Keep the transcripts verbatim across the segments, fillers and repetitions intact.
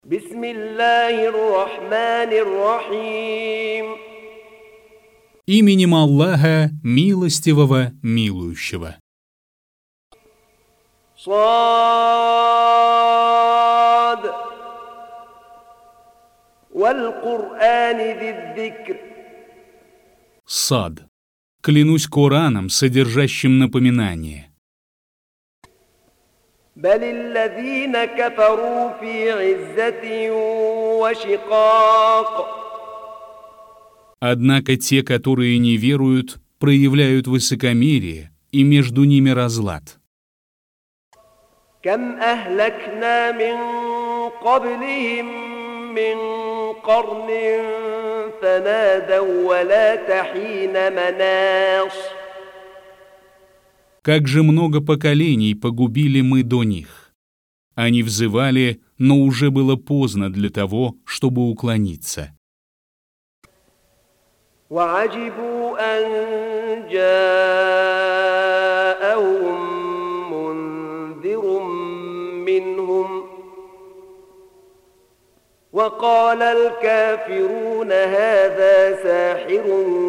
بسم الله الرحمن الرحيم. Именем Аллаха, милостивого, милующего. صاد والقرآن ذي الذكر. Сад. Клянусь Кораном, содержащим напоминание. بل الذين كفروا في عزة وشقاق. Однако те, которые не веруют, проявляют высокомерие, и между ними разлад. كم أهلكنا من قبلهم من قرن فنادوا ولا حين مناص. Как же много поколений погубили мы до них. Они взывали, но уже было поздно для того, чтобы уклониться. وعجبوا أن جاءهم منذر منهم وقال الكافرون هذا ساحر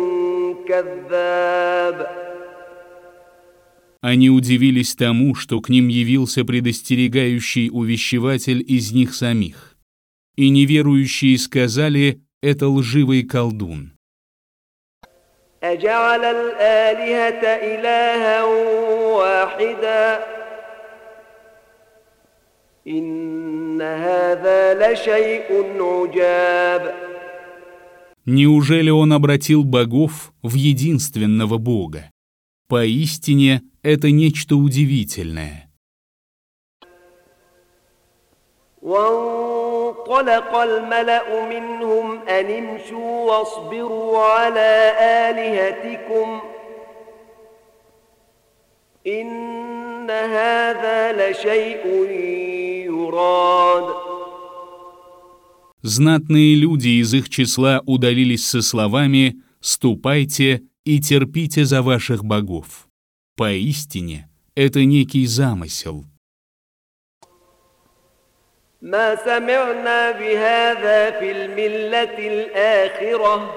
كذاب. Они удивились тому, что к ним явился предостерегающий увещеватель из них самих. И неверующие сказали: «Это лживый колдун». أجعل الآلهة إلها واحدا إن هذا لشيء عجاب. Неужели он обратил богов в единственного Бога? Поистине, это нечто удивительное. وانطلق الملأ منهم أن امشوا واصبروا على آلهتكم إن هذا لشيء يراد. Знатные люди из их числа удалились со словами: «Ступайте и терпите за ваших богов». Поистине, это некий замысел. ما سمعنا بهذا في الملة الآخرة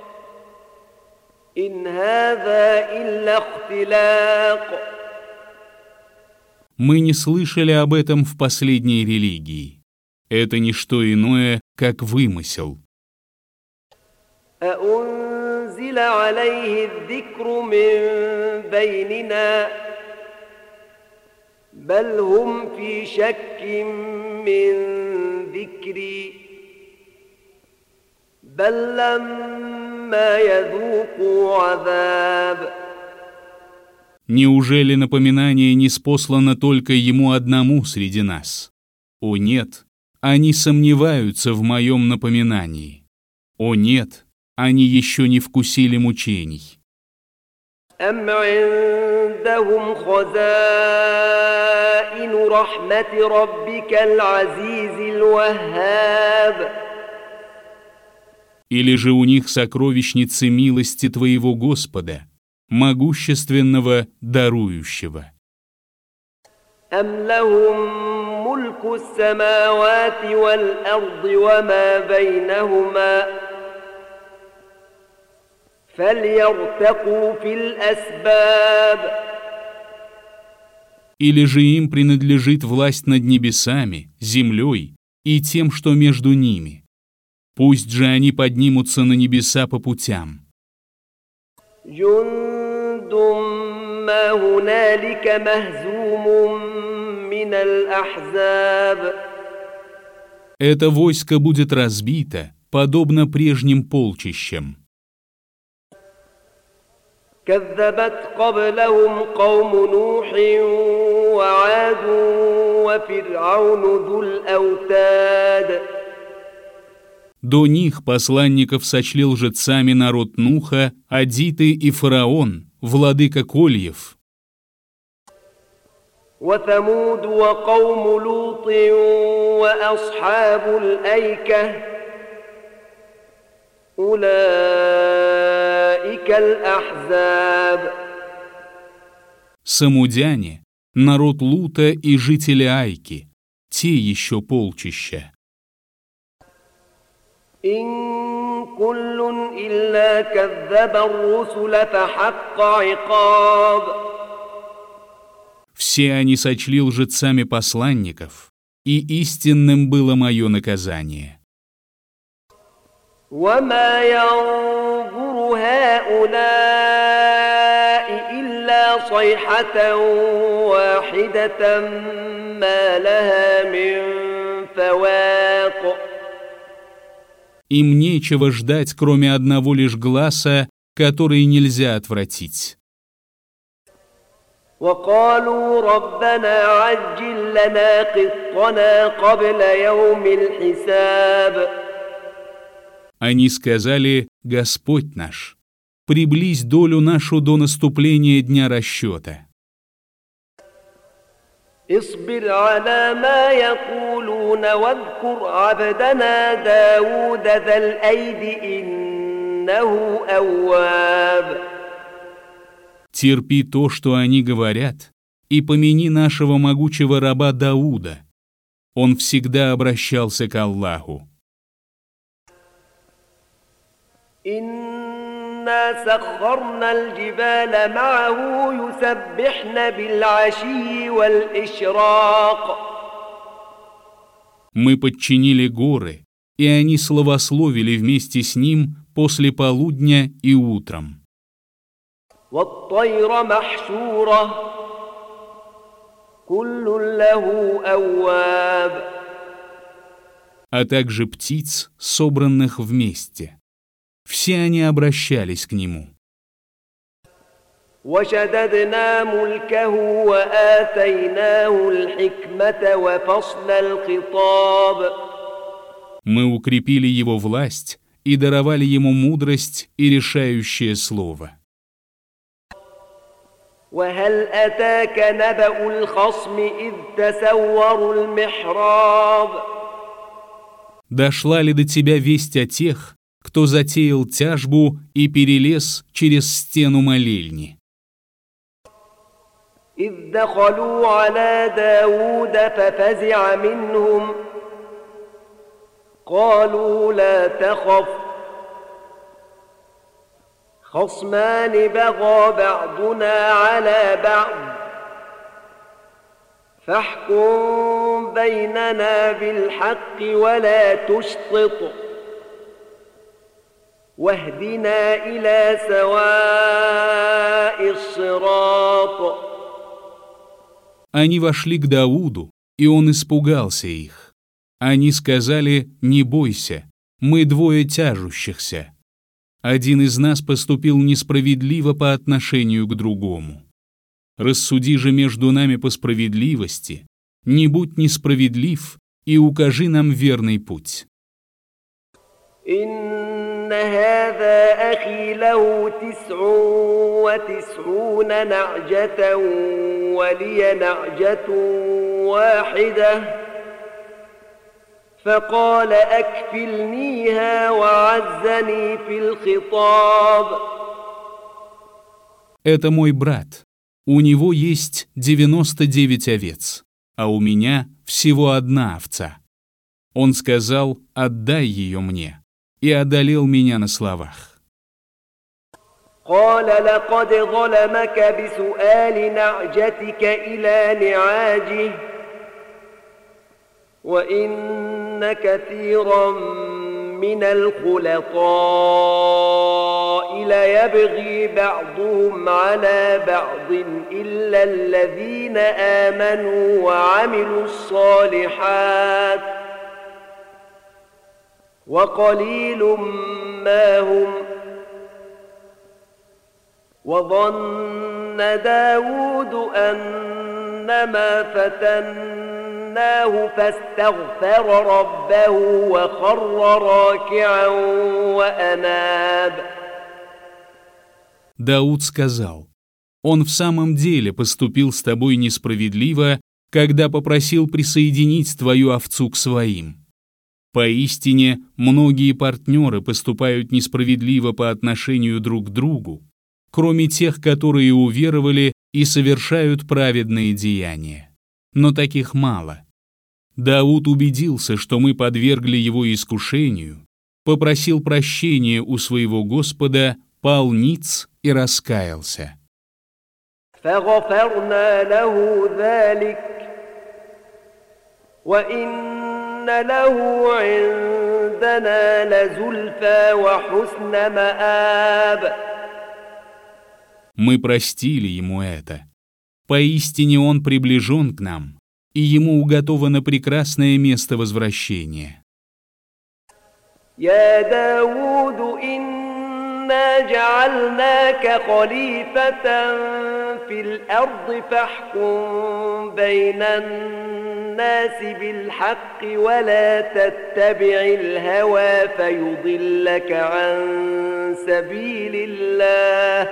إن هذا إلا اختلاق. Мы не слышали об этом в последней религии. Это не что иное, как вымысел. أأنزل عليه الذكر من بيننا بل هم في شك من ذكري بل لما يذوقوا عذاب. Неужели напоминание не ниспослано только ему одному среди нас? О нет, они сомневаются в моем напоминании. О нет, они еще не вкусили мучений. أم عندهم خزائن رحمة ربك العزيز الوهاب. Или же у них сокровищницы милости твоего Господа, могущественного, дарующего. أم لهم ملك السماوات والأرض وما بينهما فليرتقوا في الأسباب. Или же им принадлежит власть над небесами, землей и тем, что между ними. Пусть же они поднимутся на небеса по путям. جند ما هنالك مهزوم من الأحزاب. Это войско будет разбито, подобно прежним полчищам. كذبت قبلهم قوم نوح وعاد وفرعون ذو الأوتاد. До них посланников сочли лжецами народ Нуха, Адиты и Фараон, владыка кольев. وثمود وقوم لوط وأصحاب الأيكة أولئك الأحزاب. Самудяне, народ Лута и жители Айки, те еще полчища. إن كل إلا كذب الرسل فحق عقاب. Все они сочли лжецами посланников, и истинным было мое наказание. وما ينظر هؤلاء إلا صيحة واحدة ما لها من فواق. Им нечего ждать, кроме одного лишь гласа, который нельзя отвратить. وقالوا ربنا عجل لنا قطنا قبل يوم الحساب. Они сказали: «Господь наш, приблизь долю нашу до наступления дня расчета». اصبر على ما يقولون واذكر عبدنا داود ذا الأيد إنه أواب. Терпи то, что они говорят, и помяни нашего могучего раба Дауда. Он всегда обращался к Аллаху. إنا سخرنا الجبال معه يسبحن بالعشي والإشراق. Мы подчинили горы, и они славословили вместе с ним после полудня и утром. والطير محشورة كل له أواب. А также птиц, собранных вместе. Все они обращались к нему. وشددنا ملكه وآتيناه الحكمة وفصل الخطاب. Мы укрепили его власть и даровали ему мудрость и решающее слово. وهل أتاك نبأ الخصم إذ تسوروا المحراب. Дошла ли до тебя весть о тех, кто затеял тяжбу и перелез через стену молельни? إذ دخلوا على داود ففزع منهم قالوا لا تخف خصمان بغى بعضنا على بعض فاحكم بيننا بالحق ولا تشطط واهدنا إلى سواء الصراط. Они вошли к Дауду, и он испугался их. Они сказали: «Не бойся, мы двое тяжущихся. Один из нас поступил несправедливо по отношению к другому. Рассуди же между нами по справедливости, не будь несправедлив и укажи нам верный путь». إن هذا أخي له تسع وتسعون نعجة ولي نعجة واحدة فقال أكفلنيها وعزني في الخطاب. «Это мой брат. У него есть девяносто девять овец, а у меня всего одна овца. Он сказал: отдай ее мне, и одолел меня на словах». قال لقد ظلمك بسؤال نعجتك إلى نعاجه وإن كثيرا من الخلطاء ليبغي بعضهم على بعض إلا الذين آمنوا وعملوا الصالحات وقليل ما هم وظن داود أنما فتناه فاستغفر ربه وخر راكعا وأناب. Дауд сказал: «Он в самом деле поступил с тобой несправедливо, когда попросил присоединить твою овцу к своим. Поистине, многие партнеры поступают несправедливо по отношению друг к другу, кроме тех, которые уверовали и совершают праведные деяния. Но таких мало. Дауд убедился, что мы подвергли его искушению, попросил прощения у своего Господа, пал ниц и раскаялся. فغفرنا له ذلك وإن له عندنا لزلفى وحسن مآب. Мы простили ему это. Поистине он приближен к нам, и ему уготовано прекрасное место возвращения. يا داود إنا جعلناك خليفة في الأرض فاحكم بين الناس بالحق ولا تتبع الهوى فيضلك عن سبيل الله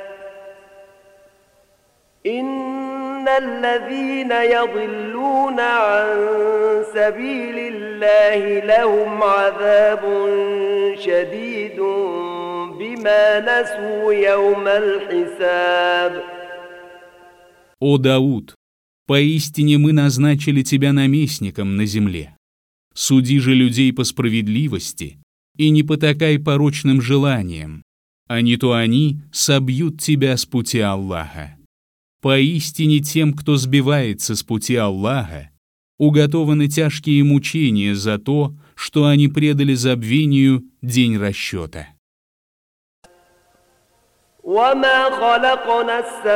إن الذين يضلون عن سبيل الله لهم عذاب شديد بما نسوا يوم الحساب. О Дауд, поистине мы назначили тебя наместником на земле. Суди же людей по справедливости и не потакай порочным желаниям, а не то они собьют тебя с пути Аллаха. Поистине тем, кто сбивается с пути Аллаха, уготованы тяжкие мучения за то, что они предали забвению день расчета. وما خلقنا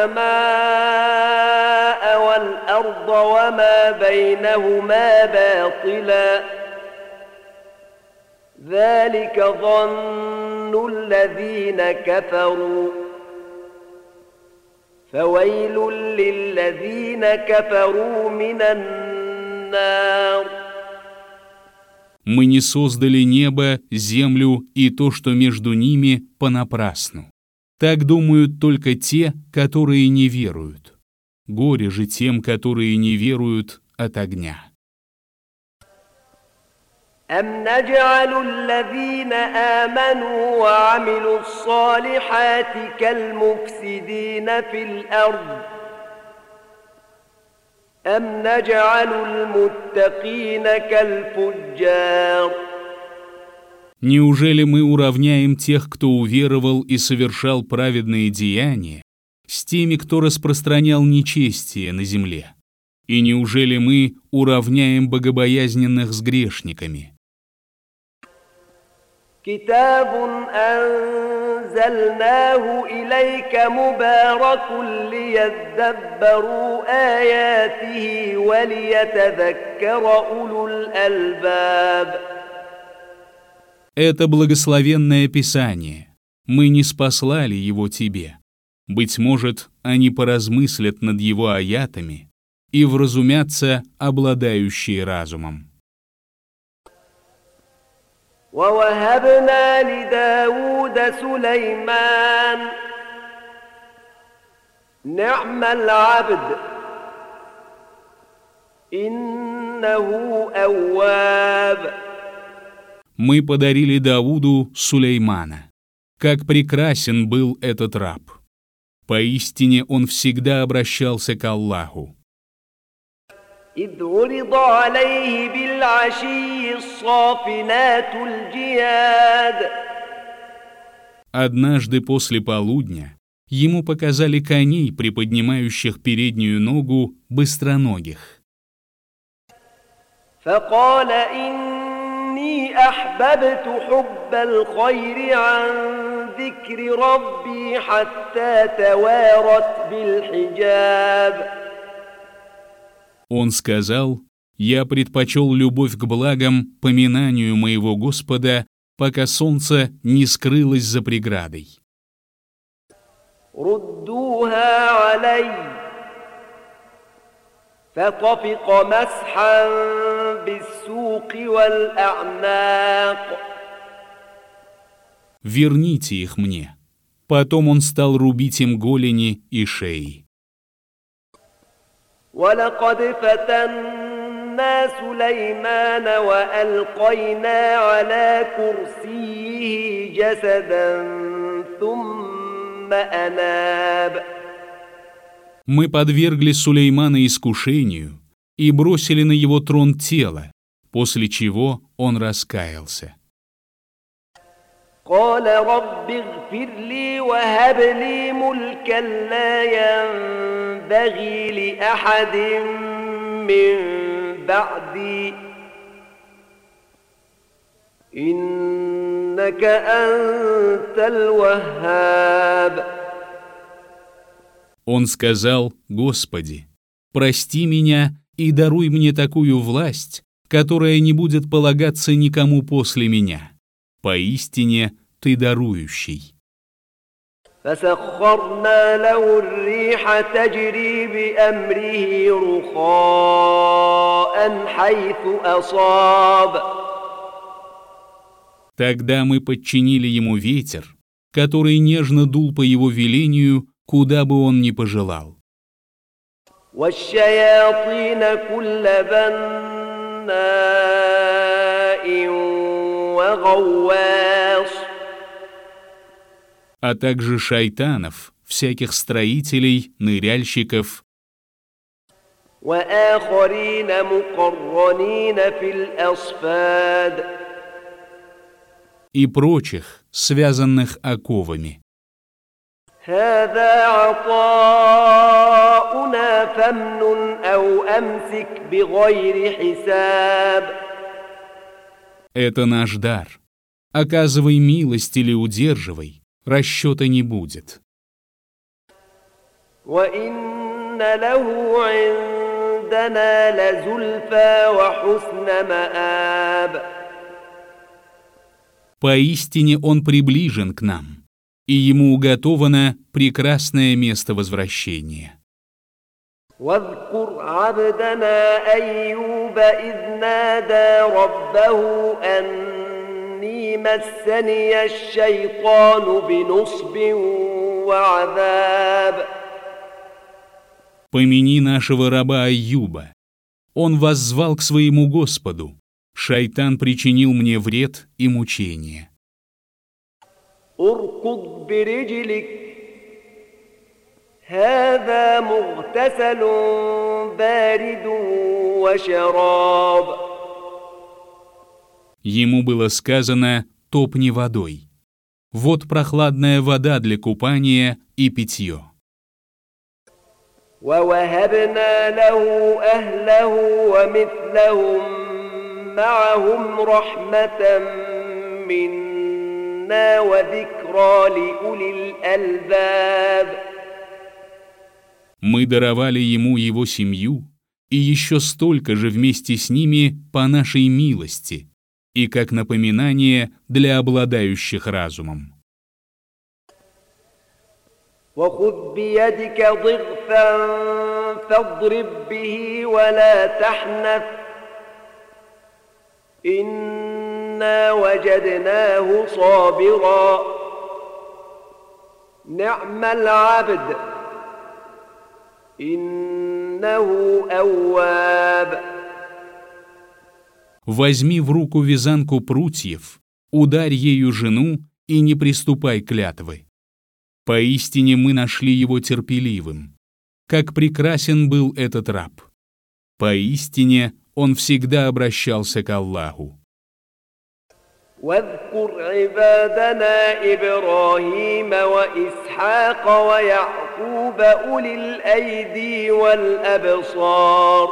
السماء والأرض وما بينهما باطلا ذلك ظن الذين كفروا فويل للذين كفروا من النار. Мы не создали небо, землю и то, что между ними, понапрасну. Так думают только те, которые не веруют. Горе же тем, которые не веруют, от огня. أم نجعل الذين آمنوا وعملوا الصالحات كالمفسدين في الأرض أم نجعل المتقين كالفجار. Неужели мы уравняем тех, кто уверовал и совершал праведные деяния, с теми, кто распространял нечестие на земле? И неужели мы уравняем богобоязненных с грешниками? كتاب أنزلناه إليك مبارك ليدبروا آياته وليتذكر أولو الألباب. Это благословенное Писание. Мы не спаслали его тебе. Быть может, они поразмыслят над его аятами и вразумятся обладающие разумом. ووهبنا لداود سليمان نعم العبد إنه أواب. Мы подарили Давуду Сулеймана. Как прекрасен был этот раб! Поистине он всегда обращался к Аллаху. إذ عرض عليه بالعشي الصافنات الجياد. Однажды после полудня ему показали коней, приподнимающих переднюю ногу быстроногих. فقال إني أحببت حب الخير عن ذكر ربي حتى توارت بالحجاب. Он сказал: «Я предпочел любовь к благам поминанию моего Господа, пока солнце не скрылось за преградой». ردوها علي فطفق مسحا بالسوق والأعناق. «Верните их мне». Потом он стал рубить им голени и шеи. ولقد فتنا سليمان وألقينا على كرسيه جسدا ثم أناب. Мы подвергли Сулеймана искушению и бросили на его трон тело, после чего он раскаялся. قال رب اغفر لي وهب لي ملكا لا ينبغي لأحد من بعدي إنك أنت الوهاب. Он сказал: «Господи, прости меня и даруй мне такую власть, которая не будет полагаться никому после меня. Поистине Ты дарующий». فسخرنا له الريح تجري بأمره رخاء حيث أصاب. Тогда мы подчинили ему ветер, который нежно дул по его велению, куда бы он ни пожелал. والشياطين كل بناء وغواص. А также шайтанов, всяких строителей, ныряльщиков, وآخرين مقرنين في الأصفاد. и прочих, связанных оковами. هذا عطاؤنا فامنن أو أمسك بغير حساب. Это наш дар. Оказывай милость или удерживай, расчета не будет. وإن له عندنا لزلفى وحسن مآب. Поистине он приближен к нам, и ему уготовано прекрасное место возвращения. واذكر عبدنا أيوب إذ نادى ربه أني مسني الشيطان بنصب وعذاب. Помяни нашего раба Айюба. Он воззвал к своему Господу: «Шайтан причинил мне вред и мучение». اركض برجلك هذا مغتسل بارد وشراب. Ему было сказано: «Топни водой». Вот прохладная вода для купания и питье. ووهبنا له أهله ومثلهم معهم رحمة منا وذكرى لأولي الألباب. Мы даровали ему его семью и еще столько же вместе с ними по нашей милости и как напоминание для обладающих разумом. وخذ بيدك ضغثا فاضرب به ولا تحنث إنا وجدناه صابرا نعم العبد إنه أواب. Возьми в руку вязанку прутьев, ударь ею жену и не приступай клятвы. Поистине мы нашли его терпеливым. Как прекрасен был этот раб. Поистине он всегда обращался к Аллаху. واذكر عبادنا إبراهيم وإسحاق ويعقوب أولي الأيدي والأبصار.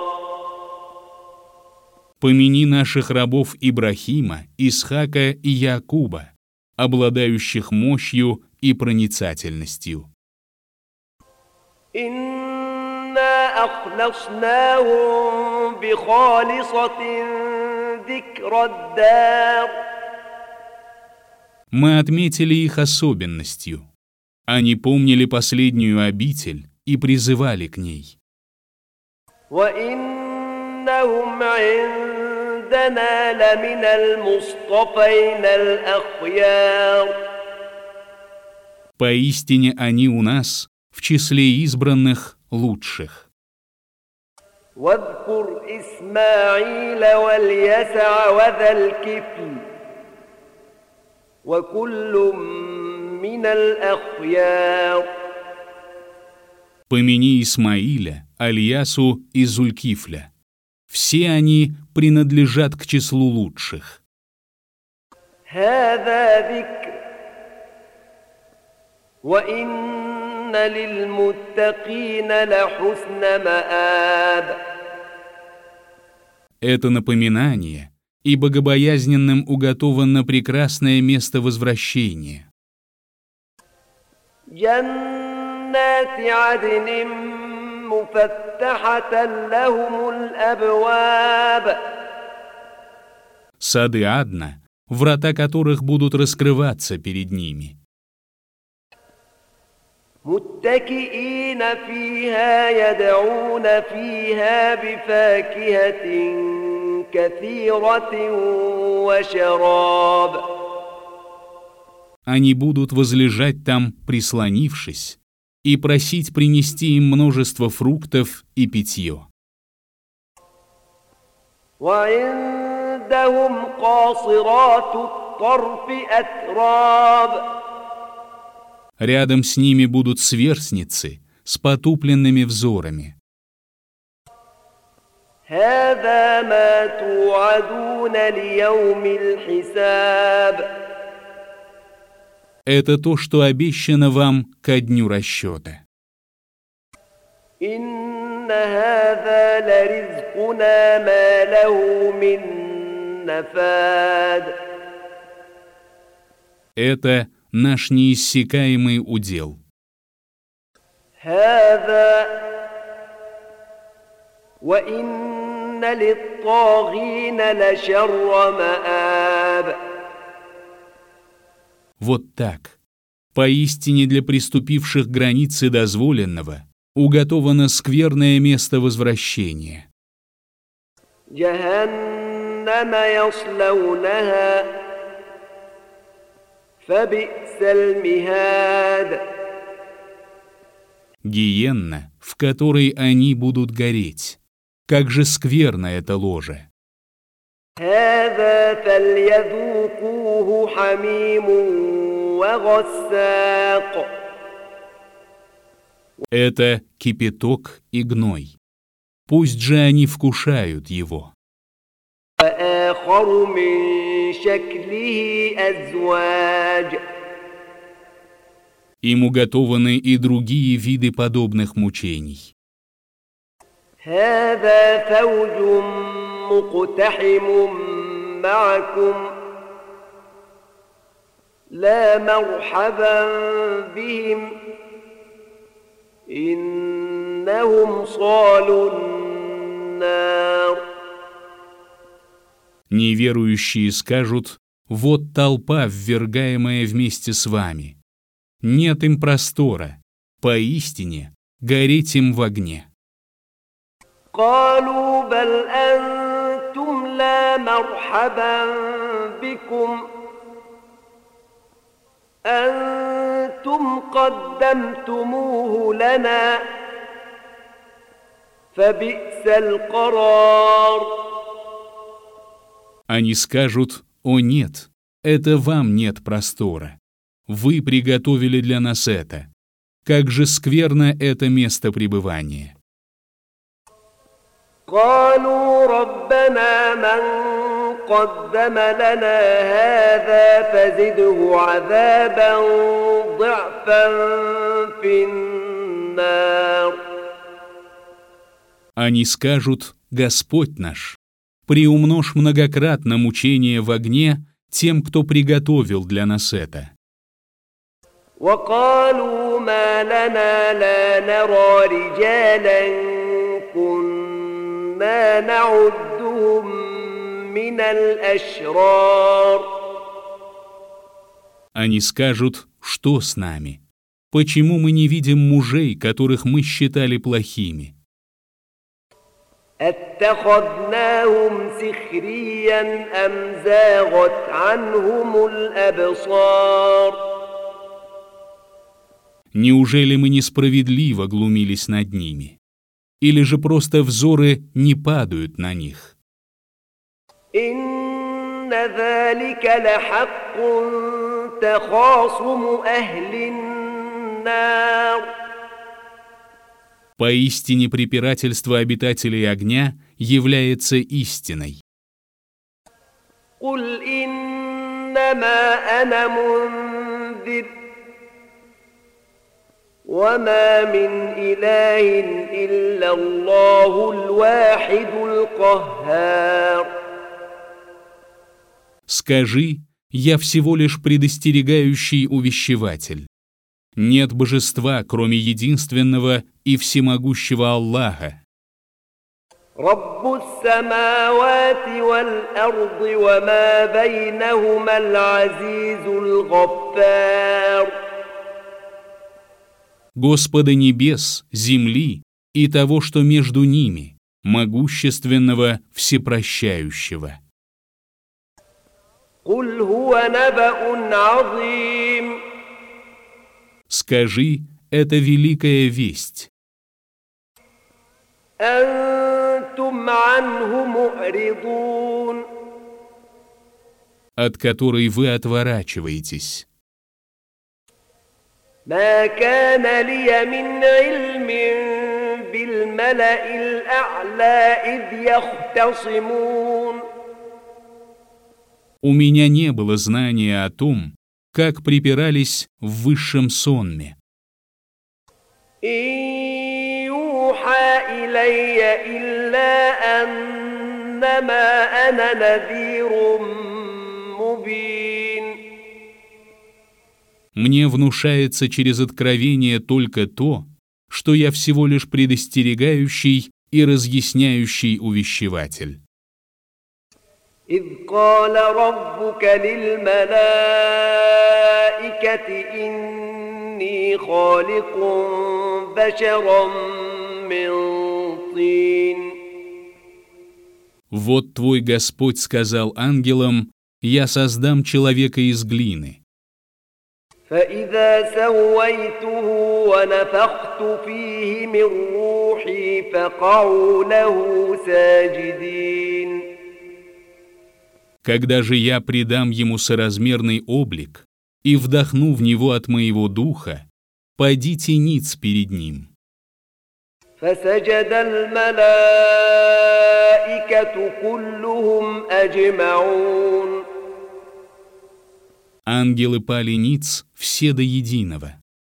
Помяни наших рабов Ибрахима, Исхака и Якуба, обладающих мощью и проницательностью. إنا أخلصناهم بخالصة ذكر الدار. Мы отметили их особенностью. Они помнили последнюю обитель и призывали к ней. وإنهم عندنا لمن المصطفين الأخيار. Поистине они у нас в числе избранных лучших. واذكر إسماعيل واليسع وذا الكفل وكل من الأخيار. Помяни Исмаиля, Альясу и Зулькифля. Все они принадлежат к числу лучших. هذا ذكر وإن للمتقين لحسن مآب. Это напоминание, и богобоязненным уготовано прекрасное место возвращения. جنات عدن مفتحة لهم الأبواب. Сады Адна, врата которых будут раскрываться перед ними. متكئين فيها يدعون فيها بفاكهة كثيرة وشراب. Они будут возлежать там, прислонившись, и просить принести им множество фруктов и питье. وعندهم قاصرات الطرف أتراب. Рядом с ними будут сверстницы с потупленными взорами. هذا ما توعدون ليوم الحساب. Это то, что обещано вам ко дню расчета. إن هذا لرزقنا ما له من نفاد. Это наш неиссякаемый удел. هذا وإن للطاغين لشر مآب. Вот так. Поистине для приступивших границы дозволенного уготовано скверное место возвращения. جهنم يصلونها فبئس المهاد. Гиенна, в которой они будут гореть. Как же скверно это ложе. هذا فليذوقوه حميم وغساق. Это кипяток и гной. Пусть же они вкушают его. وآخر من شكله أزواج. Им уготованы и другие виды подобных мучений. هذا فوج مقتحم معكم لا مرحبا بهم إنهم صالوا النار. Неверующие скажут: вот толпа, ввергаемая вместе с вами. Нет им простора, поистине гореть им в огне. قالوا بل أنتم لا مرحبا بكم أنتم قدمتموه لنا فبئس القرار. Они скажут: о нет, это вам нет простора. Вы приготовили для нас это. Как же скверно это место пребывания. قالوا ربنا من قدم لنا هذا فزده عذابا ضعفا في النار. Они скажут: Господь наш, приумножь многократно мучение в огне тем, кто приготовил для нас это. وقالوا ما لنا لا نرى رجالا كنا نعدهم من الأشرار. Они скажут: что с нами? Почему мы не видим мужей, которых мы считали плохими? أتخذناهم سخريا أم زاغت عنهم الأبصار. Неужели мы несправедливо глумились над ними? Или же просто взоры не падают на них? إن ذلك لحق تخاصم أهل النار. Поистине препирательство обитателей огня является истиной. قل إنما أنا منذر وما من إله إلا الله الواحد القهار. Скажи, я всего лишь предостерегающий увещеватель. Нет божества, кроме единственного и всемогущего Аллаха. رب السماوات والأرض وما بينهما العزيز الغفار. Господа небес, земли и того, что между ними, могущественного, всепрощающего. قل هو نبأ عظيم. Скажи, это великая весть. أنتم عنه معرضون. От которой вы отворачиваетесь. ما كان لي من علم بالملأ الأعلى إذ يختصمون. У меня не было знания о том, как припирались в высшем сонме. إن يوحى إلي إلا أنما أنا نذير مبين. Мне внушается через откровение только то, что я всего лишь предостерегающий и разъясняющий увещеватель. إذ قال ربك للملائكة إني خالق بشرا من طين. Вот твой Господь сказал ангелам: «Я создам человека из глины». فإذا سويته ونفخت فيه من روحي فقعوا له ساجدين. Когда же я придам ему соразмерный облик и вдохну в него от моего духа, падите ниц перед ним. فسجد الملائكة كلهم أجمعون. Ангелы пали ниц все до единого.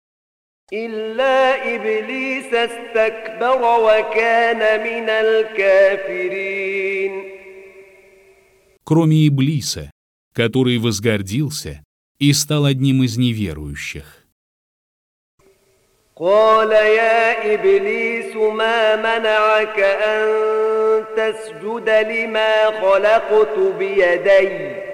إلا إبليس استكبر وكان من الكافرين. Кроме Иблиса, который возгордился и стал одним из неверующих. قال يا إبليس ما منعك أن تسجد لما خلقت بيدي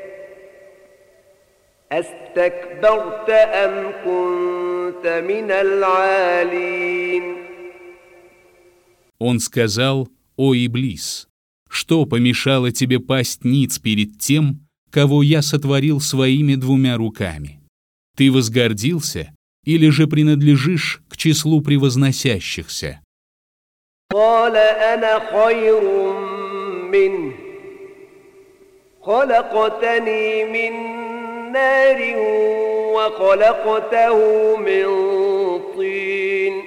أستكبرت أم كنت من العالين. Он сказал: «О Иблис, что помешало тебе пасть ниц перед тем, кого я сотворил своими двумя руками? Ты возгордился или же принадлежишь к числу превозносящихся?» قال أنا خير منه خلقتني من نار وخلقته من طين.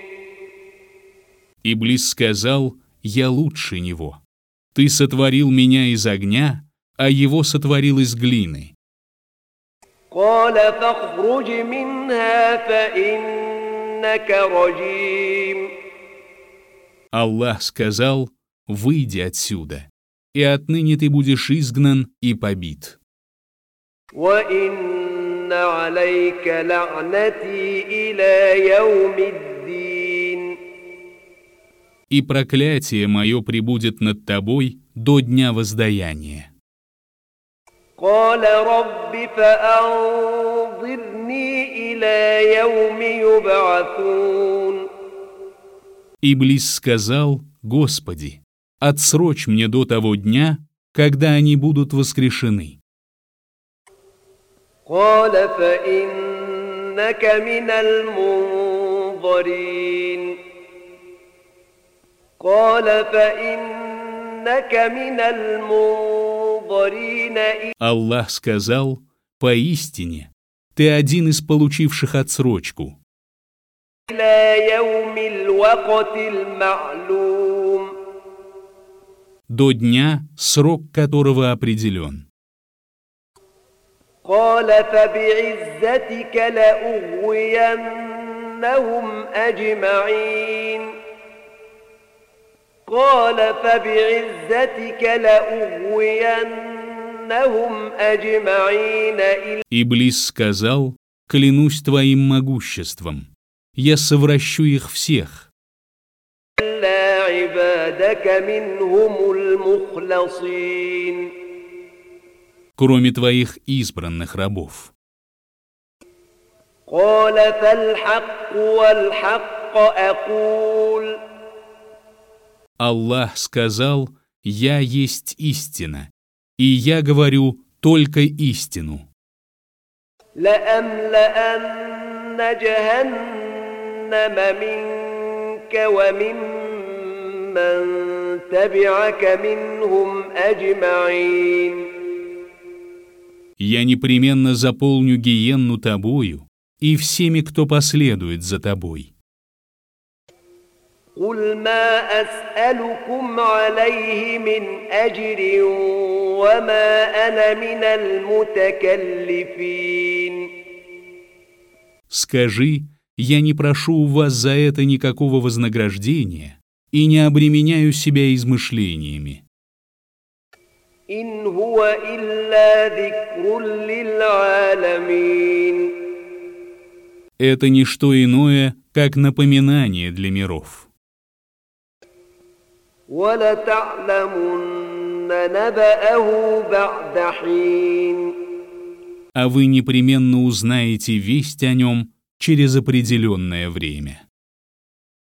Иблис сказал: «Я лучше него. Ты сотворил меня из огня, а его сотворил из глины». قال فاخرج منها فإنك رجيم. Аллах сказал: «Выйди отсюда, и отныне ты будешь изгнан и побит». وإن عليك لعنتي إلى يوم الدين. И проклятие мое пребудет над тобой до дня воздаяния. قال رب فأنظرني إلى يوم يبعثون. Иблис сказал: «Господи, отсрочь мне до того дня, когда они будут воскрешены». قال فإنك من المنظرين. قال فإنك من المنظرين. Аллах сказал: «Поистине, ты один из получивших отсрочку. إلى يوم الوقت المعلوم. До дня, срок которого определен». قال فبعزتك لأغوينهم أجمعين قال فبعزتك لأغوينهم أجمعين. Иблис сказал: «Клянусь твоим могуществом, я совращу их всех, إلا عبادك منهم المخلصين кроме твоих избранных рабов». قال فالحق والحق أقول. Аллах сказал: «Я есть истина, и я говорю только истину». لأملأن جهنم منك وممن تبعك منهم أجمعين. Я непременно заполню гиенну тобою и всеми, кто последует за тобой. قل ما أسألكم عليه من أجر وما أنا من المتكلفين. Скажи: я не прошу у вас за это никакого вознаграждения и не обременяю себя измышлениями. إن هو إلا ذكر للعالمين. Это не что иное, как напоминание для миров. وَلَتَعْلَمُنَّ نَبَأَهُ بَعْدَ حِينٍ. А вы непременно узнаете весть о нем через определенное время.